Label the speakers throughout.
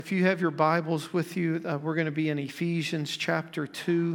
Speaker 1: If you have your Bibles with you, we're going to be in Ephesians chapter 2.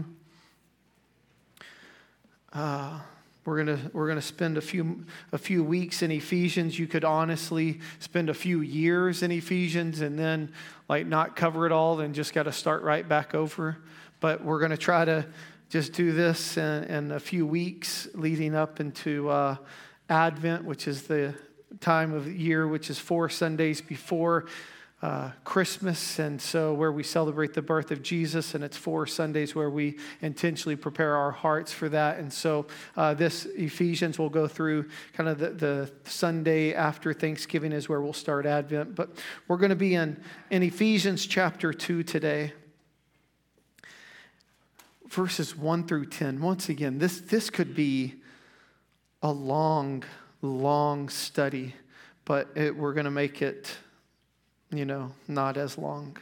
Speaker 1: We're going to spend a few weeks in Ephesians. You could honestly spend a few years in Ephesians and then not cover it all and just got to start right back over. But we're going to try to just do this in a few weeks leading up into Advent, which is the time of the year, which is 4 Sundays before Christmas, and so where we celebrate the birth of Jesus, and it's 4 Sundays where we intentionally prepare our hearts for that. And so this Ephesians will go through kind of the Sunday after Thanksgiving is where we'll start Advent. But we're going to be in Ephesians chapter 2 today, verses 1 through 10. Once again, this could be a long study, but we're going to make it not as long.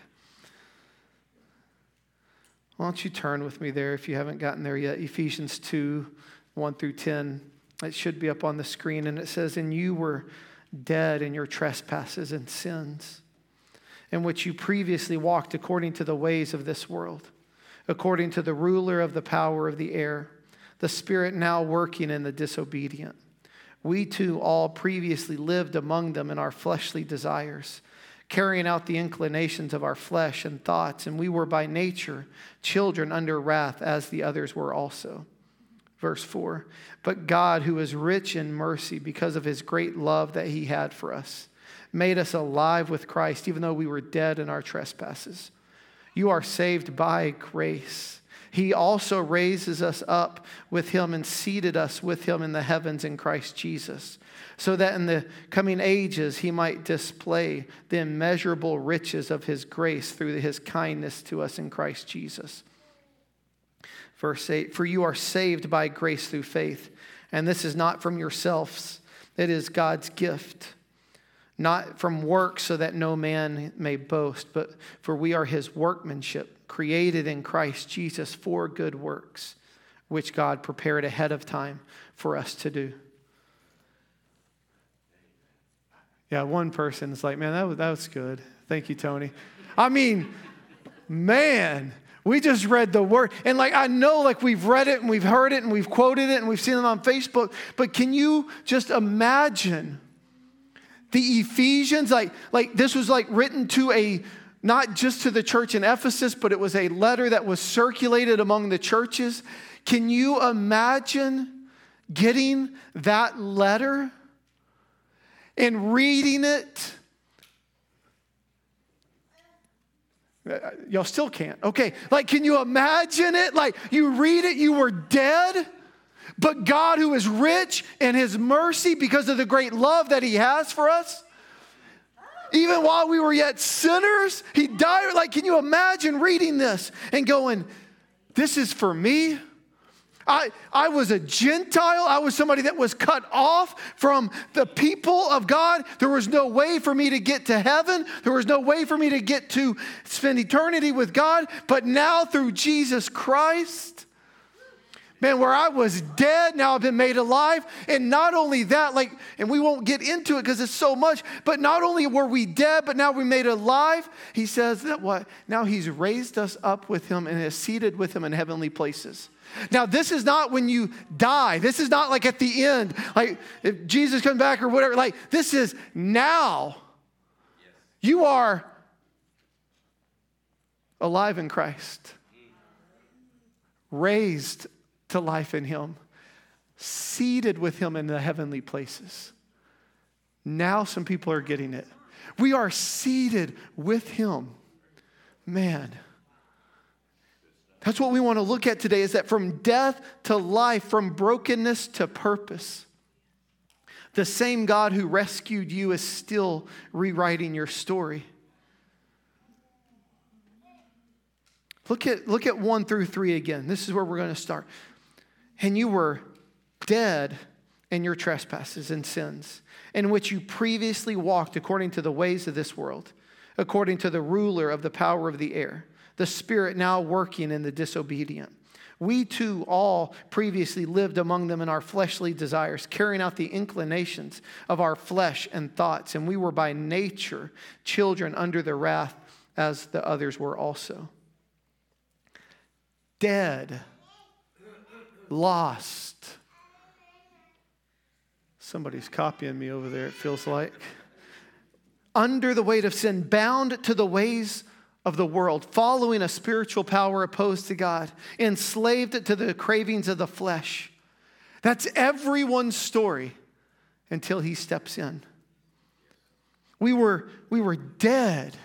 Speaker 1: Why don't you turn with me there if you haven't gotten there yet? Ephesians 2, 1 through 10. It should be up on the screen, and it says, "And you were dead in your trespasses and sins, in which you previously walked according to the ways of this world, according to the ruler of the power of the air, the spirit now working in the disobedient. We too all previously lived among them in our fleshly desires, carrying out the inclinations of our flesh and thoughts, and we were by nature children under wrath, as the others were also." Verse 4, "But God, who is rich in mercy, because of his great love that he had for us, made us alive with Christ, even though we were dead in our trespasses. You are saved by grace. He also raises us up with him and seated us with him in the heavens in Christ Jesus, so that in the coming ages he might display the immeasurable riches of his grace through his kindness to us in Christ Jesus." Verse 8, "For you are saved by grace through faith, and this is not from yourselves. It is God's gift, not from works, so that no man may boast. But for we are his workmanship, created in Christ Jesus for good works, which God prepared ahead of time for us to do." Yeah, one person's like, "Man, that was good. Thank you, Tony." I mean, man, we just read the word. And I know we've read it and we've heard it and we've quoted it and we've seen it on Facebook. But can you just imagine the Ephesians? This was written to not just to the church in Ephesus, but it was a letter that was circulated among the churches. Can you imagine getting that letter and reading it? Y'all still can't. Okay. Can you imagine it? You read it, you were dead, but God, who is rich in his mercy because of the great love that he has for us, even while we were yet sinners, he died. Can you imagine reading this and going, this is for me? I was a Gentile. I was somebody that was cut off from the people of God. There was no way for me to get to heaven. There was no way for me to get to spend eternity with God. But now through Jesus Christ, man, where I was dead, now I've been made alive. And not only that, and we won't get into it because it's so much, but not only were we dead, but now we made alive. He says that what? Now he's raised us up with him and is seated with him in heavenly places. Now, this is not when you die. This is not at the end, if Jesus comes back or whatever. This is now. Yes. You are alive in Christ, raised to life in him, seated with him in the heavenly places. Now some people are getting it. We are seated with him. Man. That's what we want to look at today, is that from death to life, from brokenness to purpose, the same God who rescued you is still rewriting your story. Look at 1 through 3 again. This is where we're going to start. "And you were dead in your trespasses and sins, in which you previously walked according to the ways of this world, according to the ruler of the power of the air, the spirit now working in the disobedient. We too all previously lived among them in our fleshly desires, carrying out the inclinations of our flesh and thoughts. And we were by nature children under the wrath, as the others were also. Dead. Lost. Somebody's copying me over there, it feels like. Under the weight of sin, bound to the ways of the world, following a spiritual power opposed to God, enslaved to the cravings of the flesh. That's everyone's story until he steps in. We were dead.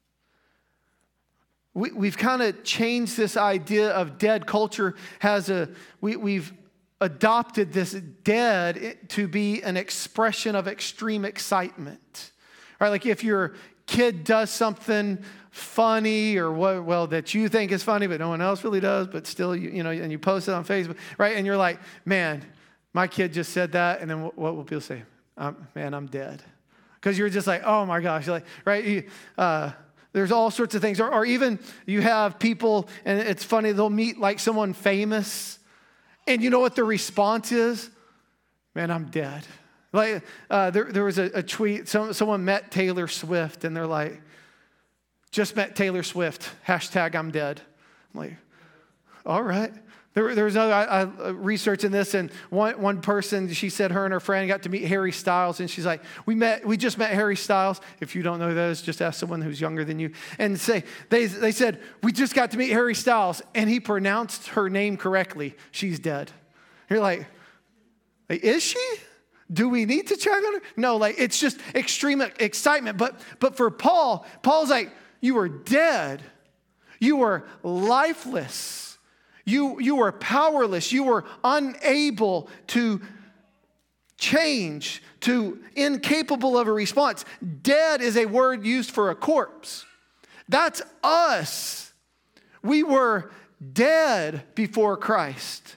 Speaker 1: We've kind of changed this idea of dead. Culture we've adopted this dead to be an expression of extreme excitement. Right? Like if your kid does something funny or that you think is funny, but no one else really does, but still, and you post it on Facebook, right? And you're like, man, my kid just said that. And then what will people say? Man, I'm dead. Because you're just like, oh my gosh, you're like, right? There's all sorts of things. Or even you have people, and it's funny, they'll meet like someone famous, and you know what their response is? Man, I'm dead. Like there was a tweet, someone met Taylor Swift, and they're like, just met Taylor Swift, hashtag I'm dead. I'm like, all right. There was other research in this, and one person, she said her and her friend got to meet Harry Styles, and she's like, we just met Harry Styles. If you don't know who that is, just ask someone who's younger than you. And they said, we just got to meet Harry Styles, and he pronounced her name correctly. She's dead. You're like, is she? Do we need to check on her? No, like it's just extreme excitement. But for Paul's like, you were dead. You were lifeless. You were powerless. You were unable to change, incapable of a response. Dead is a word used for a corpse. That's us. We were dead before Christ.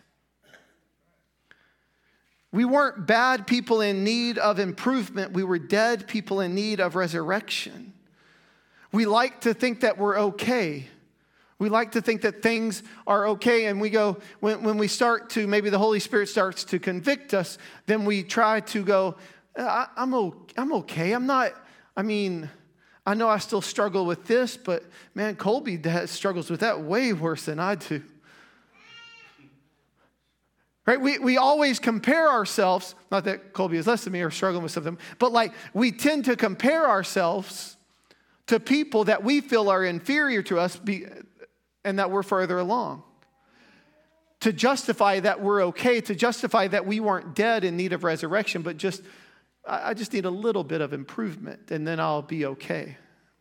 Speaker 1: We weren't bad people in need of improvement. We were dead people in need of resurrection. We like to think that we're okay. We like to think that things are okay, and we go, when we start to, maybe the Holy Spirit starts to convict us, then we try to go, I'm okay. I know I still struggle with this, but man, Colby struggles with that way worse than I do. Right? We always compare ourselves, not that Colby is less than me or struggling with something, but like we tend to compare ourselves to people that we feel are inferior to us and that we're further along. To justify that we're okay, to justify that we weren't dead in need of resurrection, but I just need a little bit of improvement and then I'll be okay.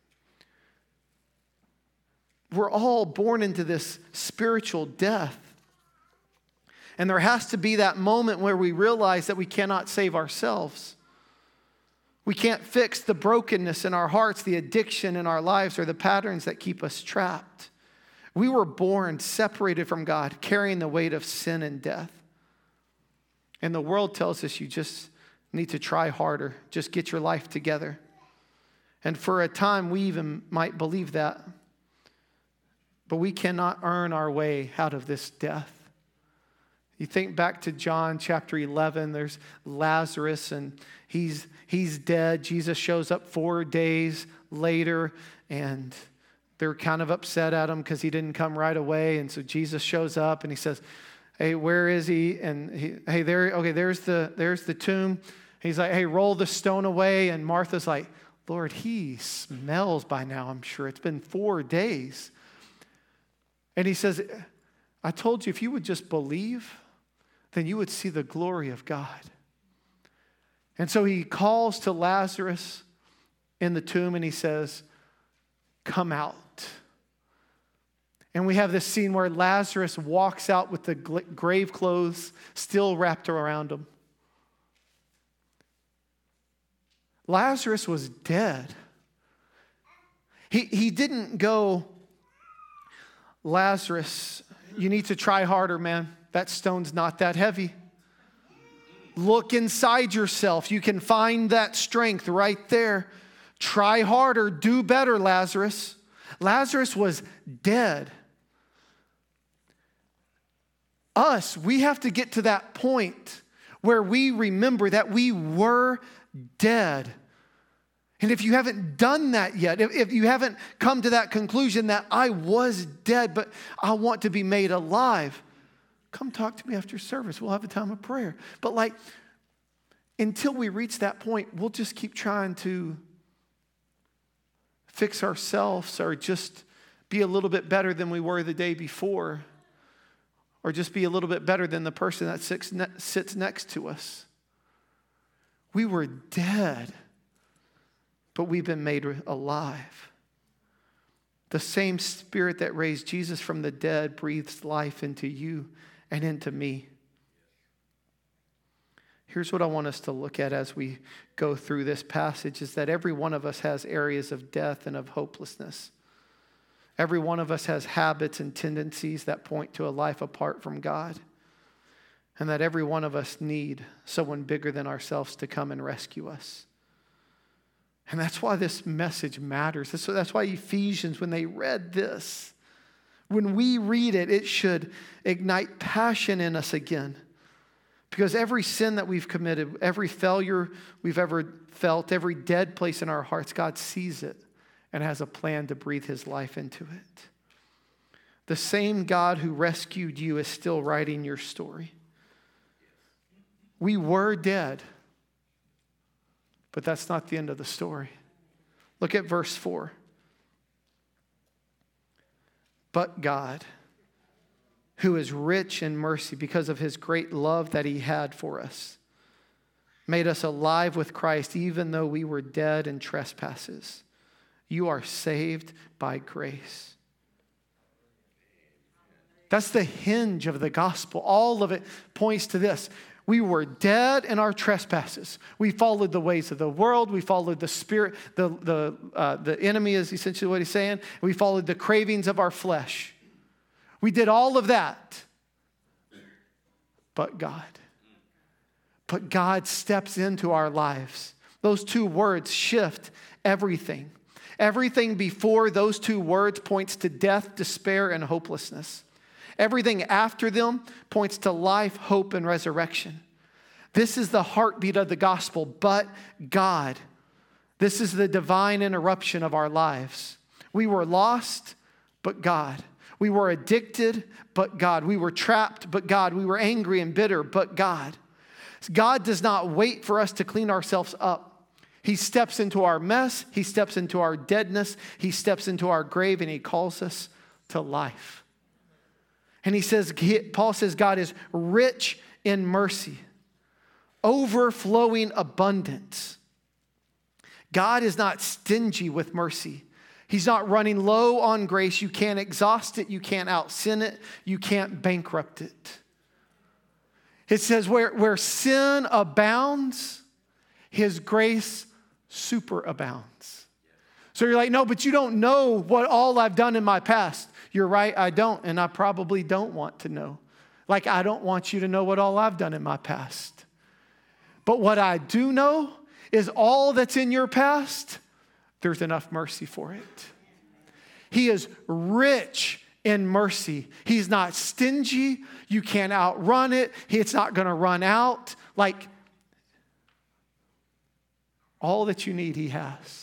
Speaker 1: We're all born into this spiritual death. And there has to be that moment where we realize that we cannot save ourselves. We can't fix the brokenness in our hearts, the addiction in our lives, or the patterns that keep us trapped. We were born separated from God, carrying the weight of sin and death. And the world tells us you just need to try harder, just get your life together. And for a time, we even might believe that. But we cannot earn our way out of this death. You think back to John chapter 11, there's Lazarus and he's dead. Jesus shows up 4 days later and they're kind of upset at him because he didn't come right away. And so Jesus shows up and he says, hey, where is he? And there's the tomb. He's like, hey, roll the stone away. And Martha's like, Lord, he smells by now, I'm sure. It's been 4 days. And he says, I told you if you would just believe, then you would see the glory of God. And so he calls to Lazarus in the tomb and he says, come out. And we have this scene where Lazarus walks out with the grave clothes still wrapped around him. Lazarus was dead. He didn't go, Lazarus, you need to try harder, man. That stone's not that heavy. Look inside yourself. You can find that strength right there. Try harder. Do better, Lazarus. Lazarus was dead. We have to get to that point where we remember that we were dead. And if you haven't done that yet, if you haven't come to that conclusion that I was dead, but I want to be made alive, come talk to me after service. We'll have a time of prayer. But like, until we reach that point, we'll just keep trying to fix ourselves or just be a little bit better than we were the day before, or just be a little bit better than the person that sits next to us. We were dead, but we've been made alive. The same Spirit that raised Jesus from the dead breathes life into you and into me. Here's what I want us to look at as we go through this passage, is that every one of us has areas of death and of hopelessness. Every one of us has habits and tendencies that point to a life apart from God. And that every one of us need someone bigger than ourselves to come and rescue us. And that's why this message matters. That's why Ephesians, when they read this, when we read it, it should ignite passion in us again. Because every sin that we've committed, every failure we've ever felt, every dead place in our hearts, God sees it and has a plan to breathe His life into it. The same God who rescued you is still writing your story. We were dead, but that's not the end of the story. Look at verse 4. But God, who is rich in mercy because of His great love that He had for us, made us alive with Christ even though we were dead in trespasses. You are saved by grace. That's the hinge of the gospel. All of it points to this. We were dead in our trespasses. We followed the ways of the world. We followed the spirit. The enemy is essentially what he's saying. We followed the cravings of our flesh. We did all of that. But God. But God steps into our lives. Those two words shift everything. Everything before those two words points to death, despair, and hopelessness. Everything after them points to life, hope, and resurrection. This is the heartbeat of the gospel, but God. This is the divine interruption of our lives. We were lost, but God. We were addicted, but God. We were trapped, but God. We were angry and bitter, but God. God does not wait for us to clean ourselves up. He steps into our mess. He steps into our deadness. He steps into our grave, and He calls us to life. And Paul says God is rich in mercy, overflowing abundance. God is not stingy with mercy. He's not running low on grace. You can't exhaust it. You can't out-sin it. You can't bankrupt it. It says where sin abounds, His grace superabounds. So you're like, no, but you don't know what all I've done in my past. You're right, I don't, and I probably don't want to know. Like, I don't want you to know what all I've done in my past. But what I do know is all that's in your past, there's enough mercy for it. He is rich in mercy. He's not stingy. You can't outrun it. It's not going to run out. Like, all that you need, He has.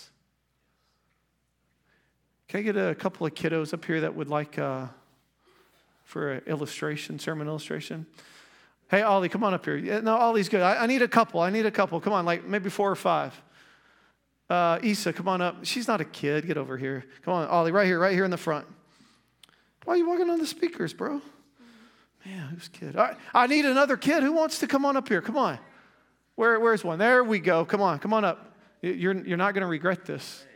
Speaker 1: Can I get a couple of kiddos up here that would like for an illustration, sermon illustration? Hey, Ollie, come on up here. Yeah, no, Ollie's good. I need a couple. Come on, like maybe 4 or 5. Issa, come on up. She's not a kid. Get over here. Come on, Ollie, right here in the front. Why are you walking on the speakers, bro? Man, who's kid? All right, I need another kid. Who wants to come on up here? Come on. Where's one? There we go. Come on up. You're not going to regret this.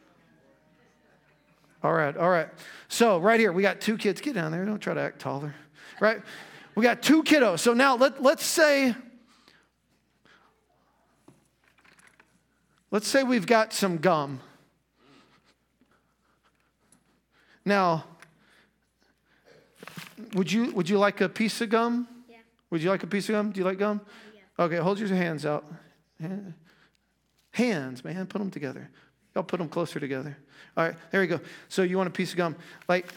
Speaker 1: All right. So right here, we got 2 kids. Get down there. Don't try to act taller. Right? We got 2 kiddos. So now let's say we've got some gum. Now, would you like a piece of gum? Yeah. Would you like a piece of gum? Do you like gum? Yeah. Okay, hold your hands out. Hands, man, put them together. Y'all put them closer together. All right, there you go. So you want a piece of gum. Like,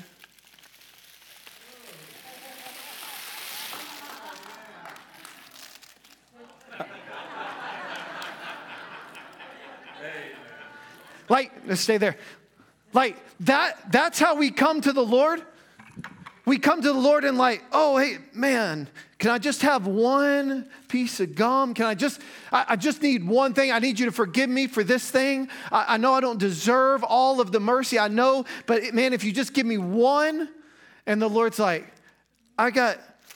Speaker 1: Like, let's stay there. Like, that's how we come to the Lord. We come to the Lord and like, oh, hey, man, can I just have one piece of gum? I just need one thing. I need you to forgive me for this thing. I know I don't deserve all of the mercy. I know, but man, if you just give me one. And the Lord's like, I got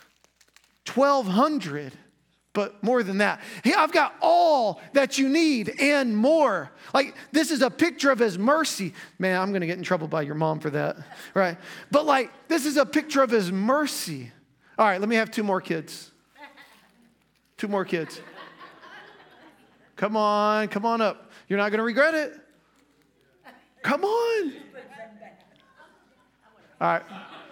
Speaker 1: 1,200, but more than that. Hey, I've got all that you need and more. Like, this is a picture of his mercy. Man, I'm going to get in trouble by your mom for that, right? But like, this is a picture of his mercy. All right, let me have 2 more kids. 2 more kids. Come on up. You're not going to regret it. Come on. All right.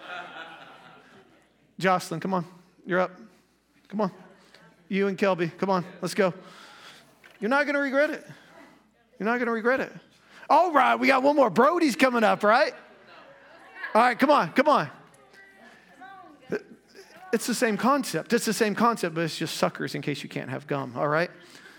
Speaker 1: Jocelyn, come on. You're up. Come on. You and Kelby, come on. Let's go. You're not going to regret it. You're not going to regret it. All right, we got one more. Brody's coming up, right? All right, come on. It's the same concept. It's the same concept, but it's just suckers in case you can't have gum, all right?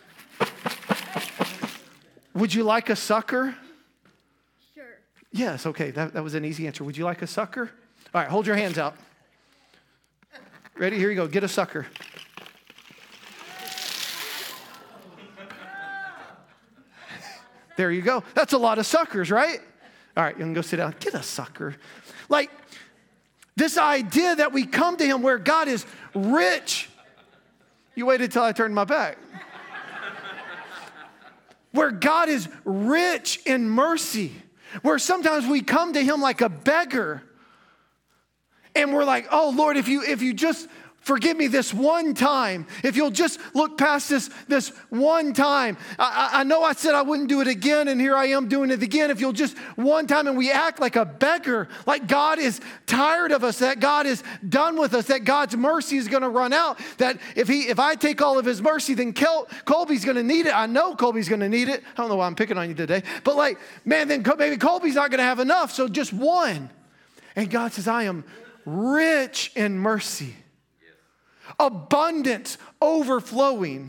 Speaker 1: Would you like a sucker?
Speaker 2: Sure.
Speaker 1: Yes, okay. That was an easy answer. Would you like a sucker? All right, hold your hands out. Ready? Here you go. Get a sucker. There you go. That's a lot of suckers, right? All right, you can go sit down. Get a sucker. Like, this idea that we come to him where God is rich. You waited till I turned my back. Where God is rich in mercy. Where sometimes we come to him like a beggar. And we're like, oh, Lord, if you just forgive me this one time, if you'll just look past this one time. I know I said I wouldn't do it again, and here I am doing it again. If you'll just one time, and we act like a beggar, like God is tired of us, that God is done with us, that God's mercy is going to run out, that if I take all of his mercy, then Colby's going to need it. I know Colby's going to need it. I don't know why I'm picking on you today. But like, man, then maybe Colby's not going to have enough, so just one. And God says, I am rich in mercy. Abundance, overflowing.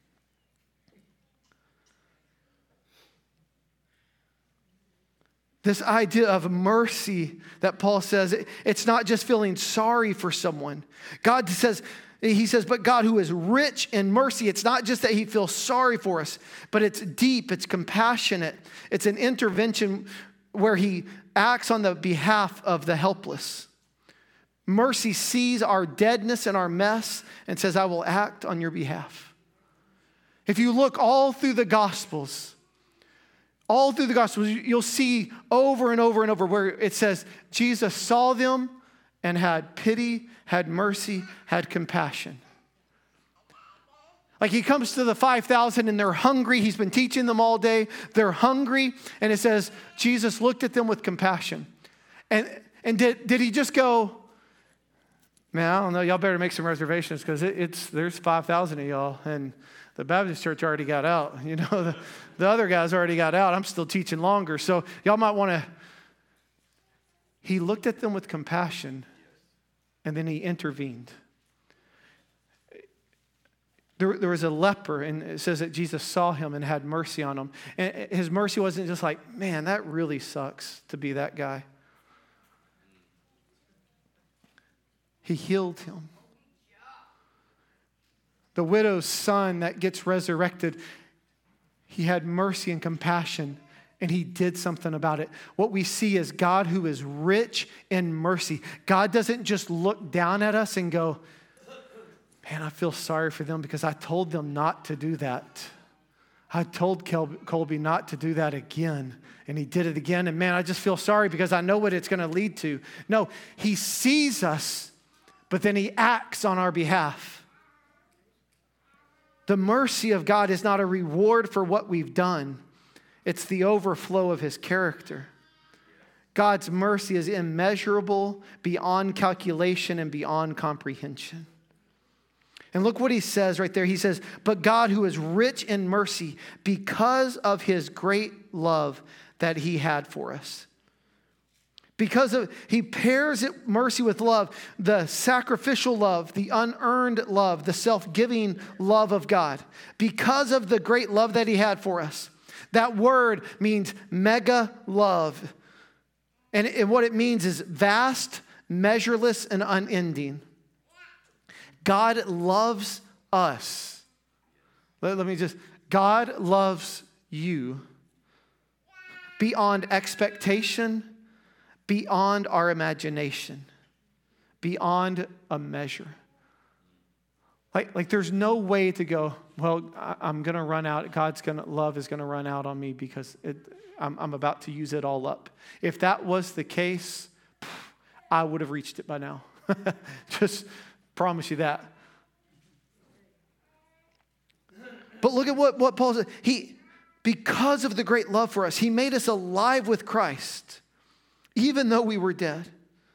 Speaker 1: This idea of mercy that Paul says, it's not just feeling sorry for someone. He says, but God who is rich in mercy, it's not just that he feels sorry for us, but it's deep, it's compassionate. It's an intervention where he acts on the behalf of the helpless. Mercy sees our deadness and our mess and says, I will act on your behalf. If you look all through the Gospels, you'll see over and over and over where it says, Jesus saw them and had pity, had mercy, had compassion. Like he comes to the 5,000 and they're hungry. He's been teaching them all day. They're hungry. And it says, Jesus looked at them with compassion. And did he just go, man, I don't know, y'all better make some reservations because there's 5,000 of y'all and the Baptist church already got out. You know, the other guys already got out. I'm still teaching longer. So y'all might want to. He looked at them with compassion and then he intervened. There was a leper, and it says that Jesus saw him and had mercy on him. And his mercy wasn't just like, man, that really sucks to be that guy. He healed him. The widow's son that gets resurrected, he had mercy and compassion, and he did something about it. What we see is God who is rich in mercy. God doesn't just look down at us and go, man, I feel sorry for them because I told them not to do that. I told Colby not to do that again, and he did it again. And man, I just feel sorry because I know what it's going to lead to. No, he sees us, but then he acts on our behalf. The mercy of God is not a reward for what we've done. It's the overflow of his character. God's mercy is immeasurable, beyond calculation, and beyond comprehension. And look what he says right there. He says, but God who is rich in mercy because of his great love that he had for us. He pairs mercy with love, the sacrificial love, the unearned love, the self-giving love of God. Because of the great love that he had for us. That word means mega love. And what it means is vast, measureless, and unending. God loves us. God loves you beyond expectation, beyond our imagination, beyond a measure. Like there's no way to go, well, I'm going to run out. Love is going to run out on me because I'm about to use it all up. If that was the case, I would have reached it by now. Just promise you that. But look at what Paul said. Because of the great love for us, he made us alive with Christ, even though we were dead.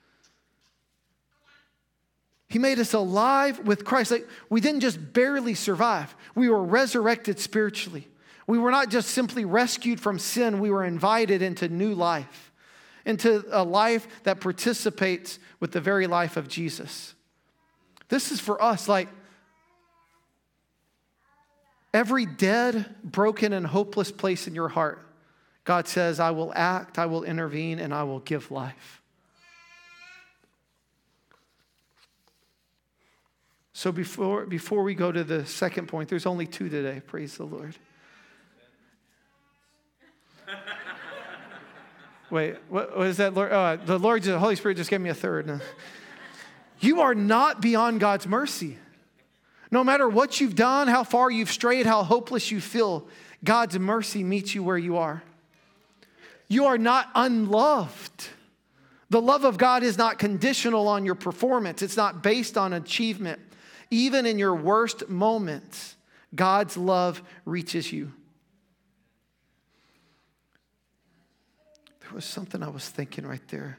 Speaker 1: He made us alive with Christ. Like, we didn't just barely survive. We were resurrected spiritually. We were not just simply rescued from sin. We were invited into new life, into a life that participates with the very life of Jesus. This is for us, like every dead, broken, and hopeless place in your heart. God says, I will act, I will intervene, and I will give life. So before we go to the second point, there's only two today. Praise the Lord. Wait, what is that, Lord? The Holy Spirit just gave me a third. You are not beyond God's mercy. No matter what you've done, how far you've strayed, how hopeless you feel, God's mercy meets you where you are. You are not unloved. The love of God is not conditional on your performance. It's not based on achievement. Even in your worst moments, God's love reaches you. There was something I was thinking right there.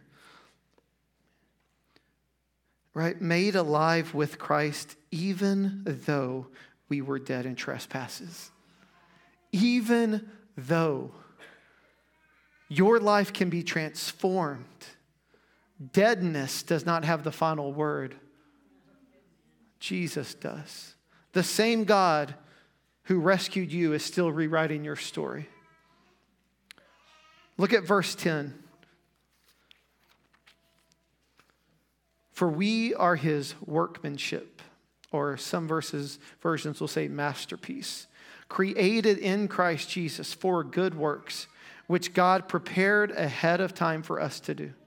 Speaker 1: Right? Made alive with Christ, even though we were dead in trespasses. Even though your life can be transformed, deadness does not have the final word. Jesus does. The same God who rescued you is still rewriting your story. Look at verse 10. For we are his workmanship, or some versions will say masterpiece, created in Christ Jesus for good works, which God prepared ahead of time for us to do.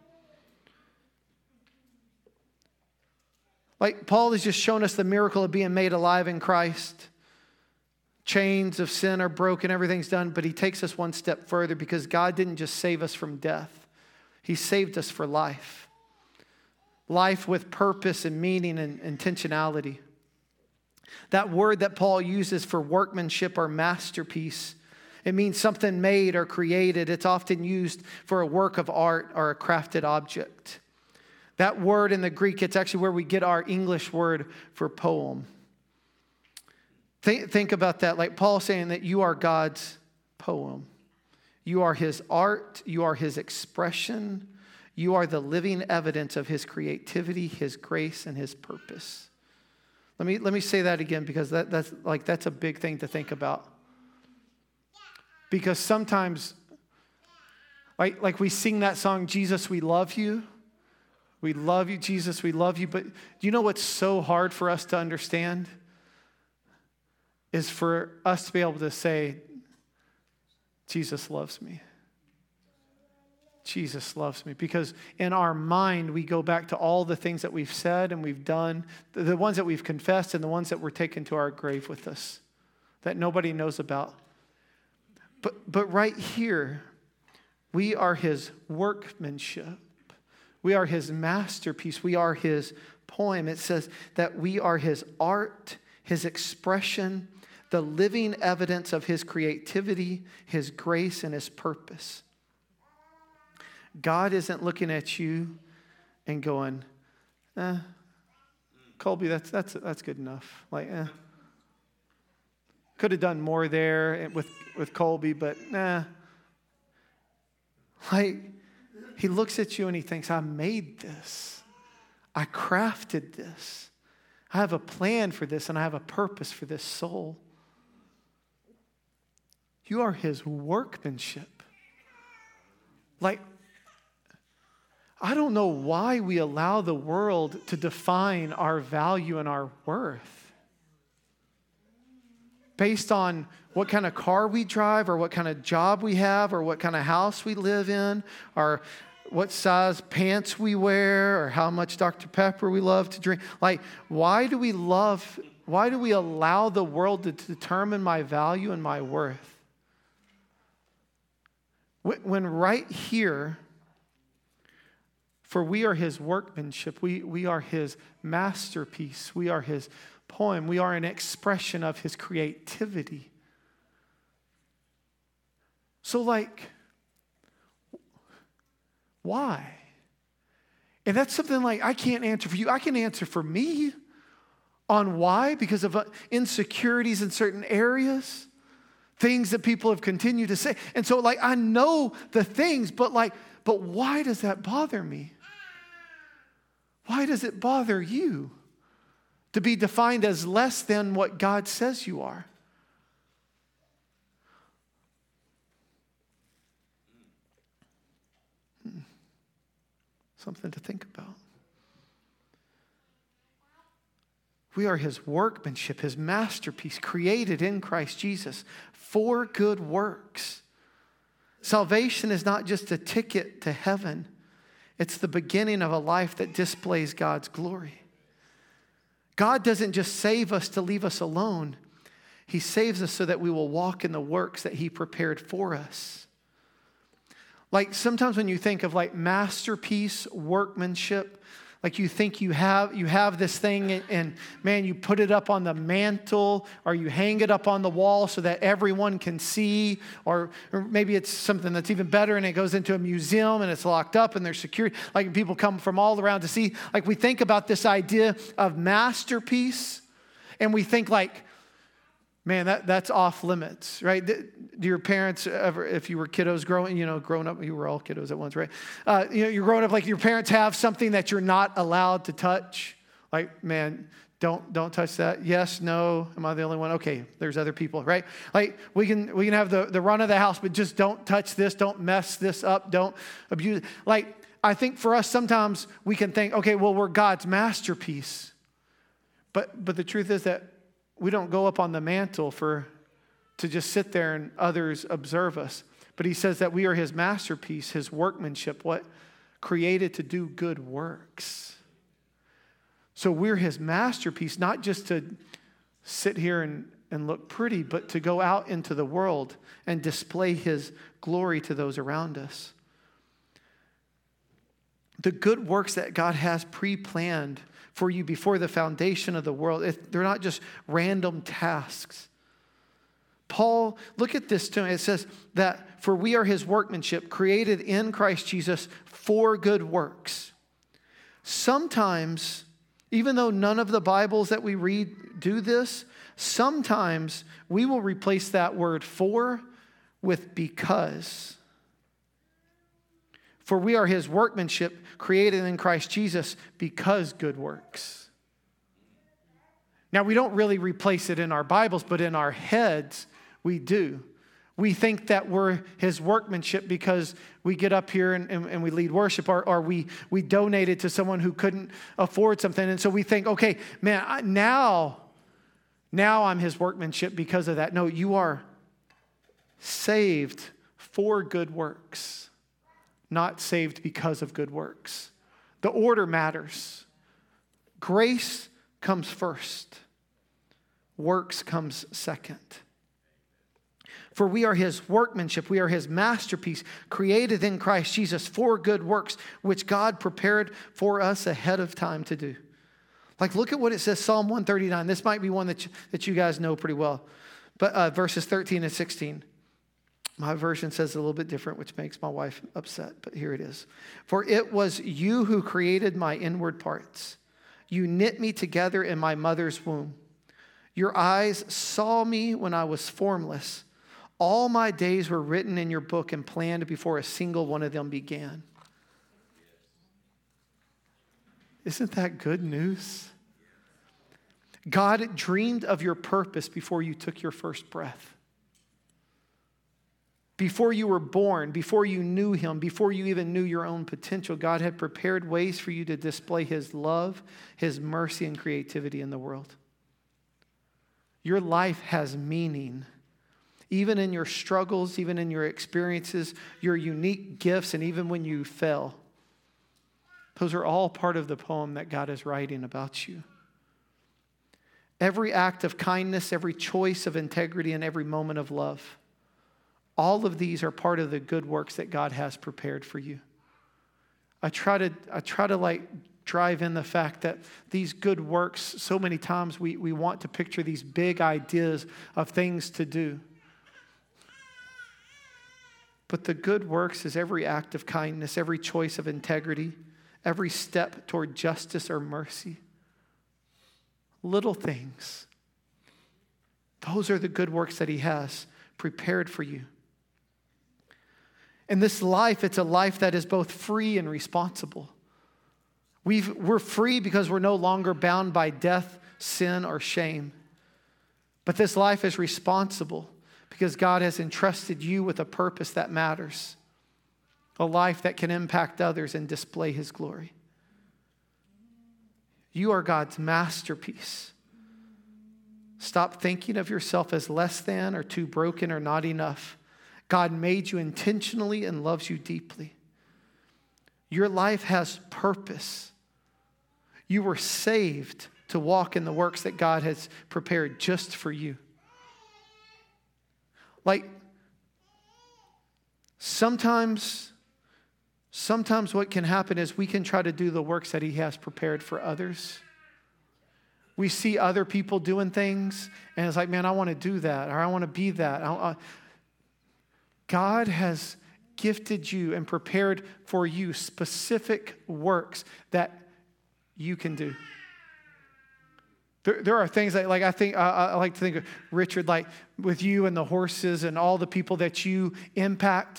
Speaker 1: Like Paul has just shown us the miracle of being made alive in Christ. Chains of sin are broken, everything's done, but he takes us one step further because God didn't just save us from death. He saved us for life. Life with purpose and meaning and intentionality. That word that Paul uses for workmanship or masterpiece, it means something made or created. It's often used for a work of art or a crafted object. That word in the Greek, it's actually where we get our English word for poem. Think about that, like Paul saying that you are God's poem. You are his art, you are his expression, you are the living evidence of his creativity, his grace, and his purpose. Let me say that again because that's a big thing to think about. Because sometimes, like we sing that song, Jesus, we love you. We love you, Jesus, we love you. But do you know what's so hard for us to understand? Is for us to be able to say, Jesus loves me. Jesus loves me. Because in our mind, we go back to all the things that we've said and we've done, the ones that we've confessed and the ones that were taken to our grave with us, that nobody knows about. But right here, we are his workmanship. We are his masterpiece. We are his poem. It says that we are his art, his expression, the living evidence of his creativity, his grace, and his purpose. God isn't looking at you and going, Colby, that's good enough. Like, could have done more there with Colby, but nah. Like, he looks at you and he thinks, I made this. I crafted this. I have a plan for this and I have a purpose for this soul. You are his workmanship. Like, I don't know why we allow the world to define our value and our worth based on what kind of car we drive or what kind of job we have or what kind of house we live in or what size pants we wear or how much Dr. Pepper we love to drink. Like, why do we allow the world to determine my value and my worth? When right here, for we are his workmanship, we are his masterpiece, we are his poem, we are an expression of his creativity. So like, why? And that's something like I can't answer for you. I can answer for me on why, because of insecurities in certain areas, things that people have continued to say. And so like, I know the things, but why does that bother me? Why does it bother you to be defined as less than what God says you are? Something to think about. We are his workmanship, his masterpiece, created in Christ Jesus for good works. Salvation is not just a ticket to heaven. It's the beginning of a life that displays God's glory. God doesn't just save us to leave us alone. He saves us so that we will walk in the works that he prepared for us. Like sometimes when you think of like masterpiece, workmanship, like you think you have this thing and man, you put it up on the mantle or you hang it up on the wall so that everyone can see, or maybe it's something that's even better and it goes into a museum and it's locked up and there's security, like people come from all around to see. Like we think about this idea of masterpiece and we think like, man, that's off limits, right? Do your parents ever, if you were kiddos growing up, you were all kiddos at once, right? You're growing up like your parents have something that you're not allowed to touch. Like, man, don't touch that. Yes, no. Am I the only one? Okay, there's other people, right? Like we can have the run of the house, but just don't touch this. Don't mess this up. Don't abuse it. Like, I think for us, sometimes we can think, okay, well, we're God's masterpiece. But the truth is that we don't go up on the mantle to just sit there and others observe us. But he says that we are his masterpiece, his workmanship, what created to do good works. So we're his masterpiece, not just to sit here and look pretty, but to go out into the world and display his glory to those around us. The good works that God has pre-planned for you before the foundation of the world, they're not just random tasks. Paul, look at this too. It says that for we are his workmanship, created in Christ Jesus for good works. Sometimes, even though none of the Bibles that we read do this, sometimes we will replace that word for with because. For we are his workmanship, created in Christ Jesus because good works. Now, we don't really replace it in our Bibles, but in our heads, we do. We think that we're his workmanship because we get up here and we lead worship, or we donated to someone who couldn't afford something. And so we think, okay, man, now I'm his workmanship because of that. No, you are saved for good works, not saved because of good works. The order matters. Grace comes first. Works comes second. For we are his workmanship, we are his masterpiece, created in Christ Jesus for good works, which God prepared for us ahead of time to do. Like, look at what it says, Psalm 139. This might be one that you guys know pretty well. But verses 13 and 16. My version says a little bit different, which makes my wife upset, but here it is. For it was you who created my inward parts. You knit me together in my mother's womb. Your eyes saw me when I was formless. All my days were written in your book and planned before a single one of them began. Isn't that good news? God dreamed of your purpose before you took your first breath. Before you were born, before you knew him, before you even knew your own potential, God had prepared ways for you to display his love, his mercy, and creativity in the world. Your life has meaning. Even in your struggles, even in your experiences, your unique gifts, and even when you fail. Those are all part of the poem that God is writing about you. Every act of kindness, every choice of integrity, and every moment of love. All of these are part of the good works that God has prepared for you. I try to like drive in the fact that these good works, so many times we want to picture these big ideas of things to do. But the good works is every act of kindness, every choice of integrity, every step toward justice or mercy. Little things. Those are the good works that he has prepared for you. In this life, it's a life that is both free and responsible. We're free because we're no longer bound by death, sin, or shame. But this life is responsible because God has entrusted you with a purpose that matters. A life that can impact others and display his glory. You are God's masterpiece. Stop thinking of yourself as less than or too broken or not enough. God made you intentionally and loves you deeply. Your life has purpose. You were saved to walk in the works that God has prepared just for you. Like, sometimes what can happen is we can try to do the works that he has prepared for others. We see other people doing things, and it's like, man, I want to do that, or I want to be that. God has gifted you and prepared for you specific works that you can do. There are things that, like, I like to think of Richard, like with you and the horses and all the people that you impact.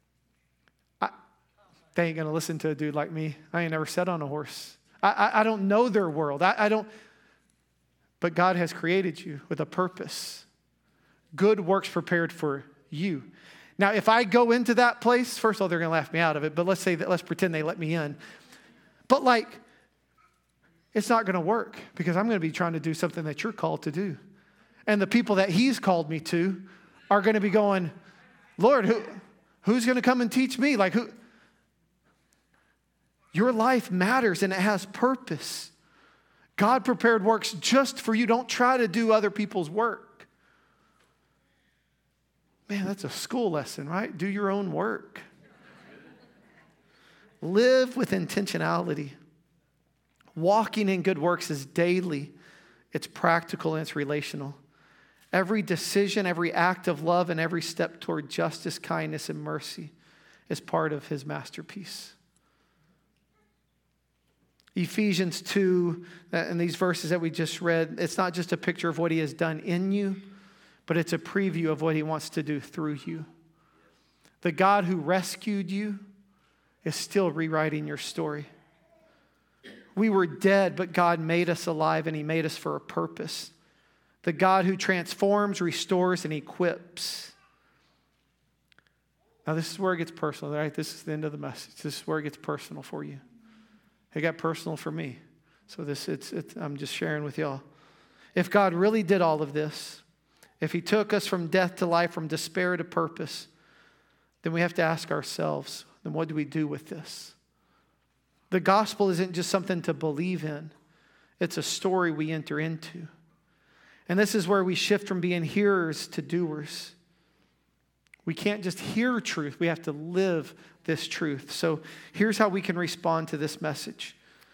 Speaker 1: They ain't gonna listen to a dude like me. I ain't never sat on a horse. I don't know their world. I don't. But God has created you with a purpose. Good works prepared for you. Now, if I go into that place, first of all, they're going to laugh me out of it, but let's pretend they let me in. But like, it's not going to work because I'm going to be trying to do something that you're called to do. And the people that he's called me to are going to be going, Lord, who's going to come and teach me? Like, who? Your life matters and it has purpose. God prepared works just for you. Don't try to do other people's work. Man, that's a school lesson, right? Do your own work. Live with intentionality. Walking in good works is daily. It's practical and it's relational. Every decision, every act of love, and every step toward justice, kindness, and mercy is part of his masterpiece. Ephesians 2, and these verses that we just read, it's not just a picture of what he has done in you, but it's a preview of what he wants to do through you. The God who rescued you is still rewriting your story. We were dead, but God made us alive, and he made us for a purpose. The God who transforms, restores, and equips. Now, this is where it gets personal, right? This is the end of the message. This is where it gets personal for you. It got personal for me. So I'm just sharing with y'all. If God really did all of this, if he took us from death to life, from despair to purpose, then we have to ask ourselves, then what do we do with this? The gospel isn't just something to believe in. It's a story we enter into. And this is where we shift from being hearers to doers. We can't just hear truth. We have to live this truth. So here's how we can respond to this message.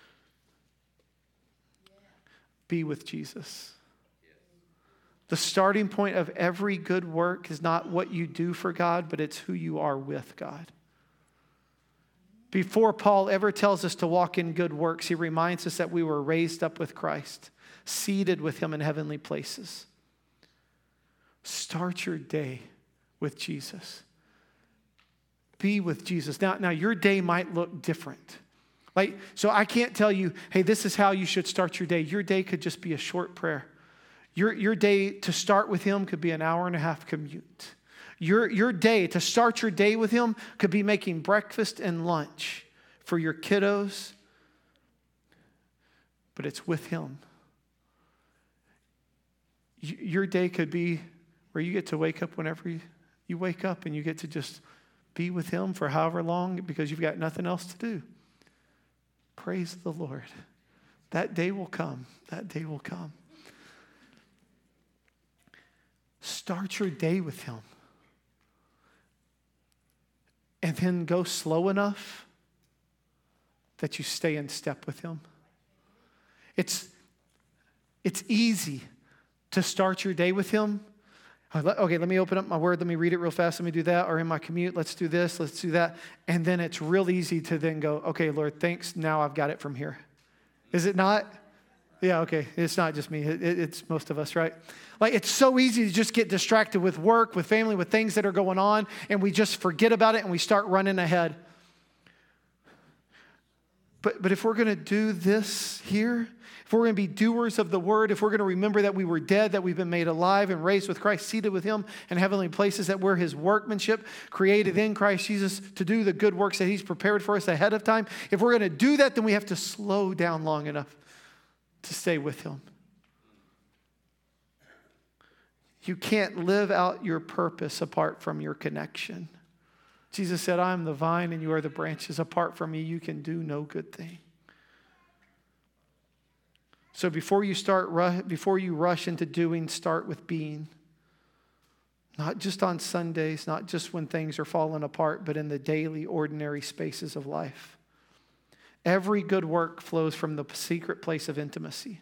Speaker 1: Be with Jesus. The starting point of every good work is not what you do for God, but it's who you are with God. Before Paul ever tells us to walk in good works, he reminds us that we were raised up with Christ, seated with him in heavenly places. Start your day with Jesus. Be with Jesus. Now your day might look different. So I can't tell you, hey, this is how you should start your day. Your day could just be a short prayer. Your day to start with him could be an hour and a half commute. Your day, to start your day with him, could be making breakfast and lunch for your kiddos, but it's with him. Your day could be where you get to wake up whenever you wake up, and you get to just be with him for however long because you've got nothing else to do. Praise the Lord. That day will come. That day will come. Start your day with him. And then go slow enough that you stay in step with him. It's easy to start your day with him. Okay, let me open up my word. Let me read it real fast. Let me do that. Or in my commute, let's do this. Let's do that. And then it's real easy to then go, okay, Lord, thanks. Now I've got it from here. Is it not? Yeah, okay. It's not just me. It's most of us, right? Like, it's so easy to just get distracted with work, with family, with things that are going on, and we just forget about it and we start running ahead. But if we're going to do this here, if we're going to be doers of the word, if we're going to remember that we were dead, that we've been made alive and raised with Christ, seated with him in heavenly places, that we're his workmanship, created in Christ Jesus to do the good works that he's prepared for us ahead of time. If we're going to do that, then we have to slow down long enough to stay with him. You can't live out your purpose apart from your connection. Jesus said, I am the vine and you are the branches. Apart from me, you can do no good thing. So before you rush into doing, start with being. Not just on Sundays, not just when things are falling apart, but in the daily, ordinary spaces of life. Every good work flows from the secret place of intimacy.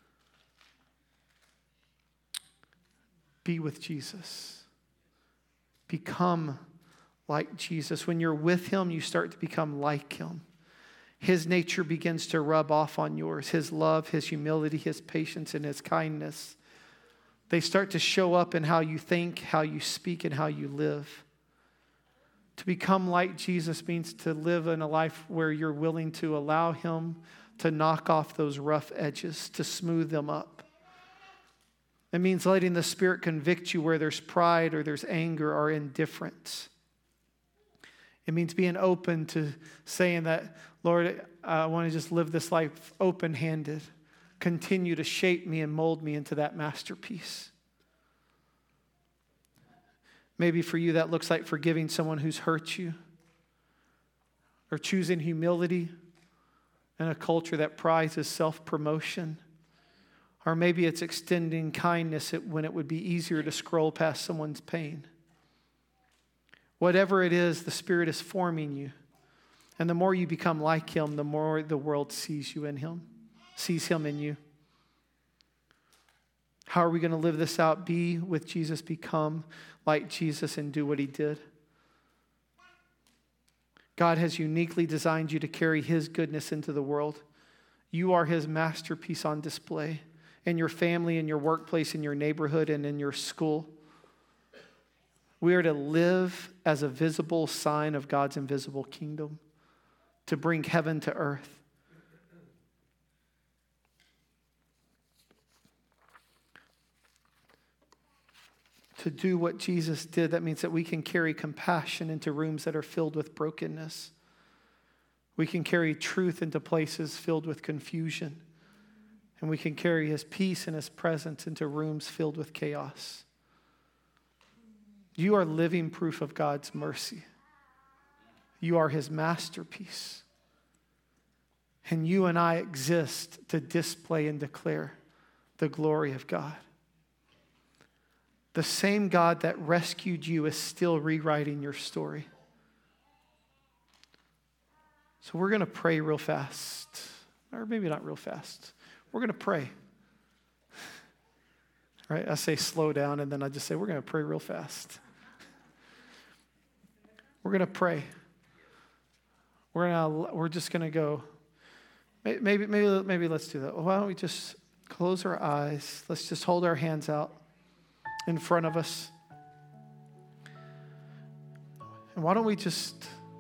Speaker 1: Be with Jesus. Become like Jesus. When you're with him, you start to become like him. His nature begins to rub off on yours. His love, his humility, his patience, and his kindness. They start to show up in how you think, how you speak, and how you live. To become like Jesus means to live in a life where you're willing to allow him to knock off those rough edges, to smooth them up. It means letting the Spirit convict you where there's pride or there's anger or indifference. It means being open to saying that, Lord, I want to just live this life open-handed. Continue to shape me and mold me into that masterpiece. Maybe for you that looks like forgiving someone who's hurt you, or choosing humility in a culture that prizes self-promotion. Or maybe it's extending kindness when it would be easier to scroll past someone's pain. Whatever it is, the Spirit is forming you. And the more you become like him, the more the world sees you in him, sees him in you. How are we going to live this out? Be with Jesus, become like Jesus, and do what he did. God has uniquely designed you to carry his goodness into the world. You are his masterpiece on display in your family, in your workplace, in your neighborhood, and in your school. We are to live as a visible sign of God's invisible kingdom, to bring heaven to earth. To do what Jesus did, that means that we can carry compassion into rooms that are filled with brokenness. We can carry truth into places filled with confusion. And we can carry his peace and his presence into rooms filled with chaos. You are living proof of God's mercy. You are his masterpiece. And you and I exist to display and declare the glory of God. The same God that rescued you is still rewriting your story. So we're going to pray real fast. Or maybe not real fast. We're going to pray. Right? I say slow down, and then I just say we're going to pray real fast. We're going to pray. We're just going to go. Maybe let's do that. Why don't we just close our eyes? Let's just hold our hands out in front of us. And why don't we just,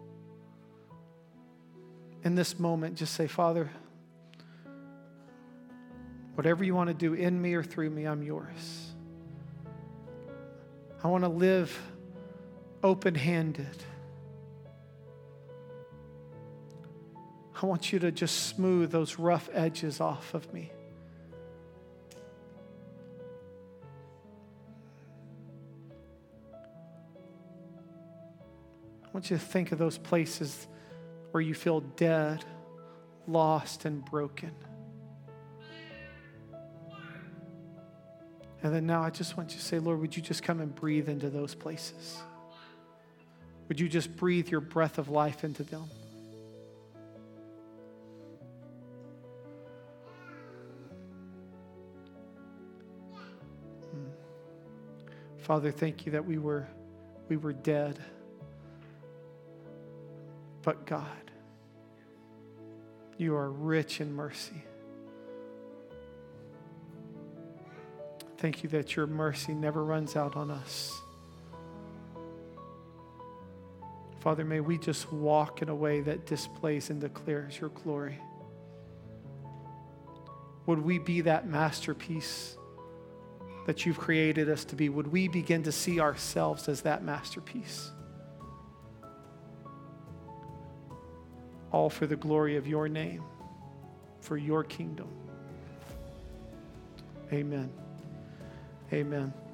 Speaker 1: in this moment, just say, Father, whatever you want to do in me or through me, I'm yours. I want to live open-handed. I want you to just smooth those rough edges off of me. I want you to think of those places where you feel dead, lost, and broken. And then now I just want you to say, Lord, would you just come and breathe into those places? Would you just breathe your breath of life into them? Father, thank you that we were dead. But God, you are rich in mercy. Thank you that your mercy never runs out on us. Father, may we just walk in a way that displays and declares your glory. Would we be that masterpiece that you've created us to be? Would we begin to see ourselves as that masterpiece? All for the glory of your name, for your kingdom. Amen. Amen.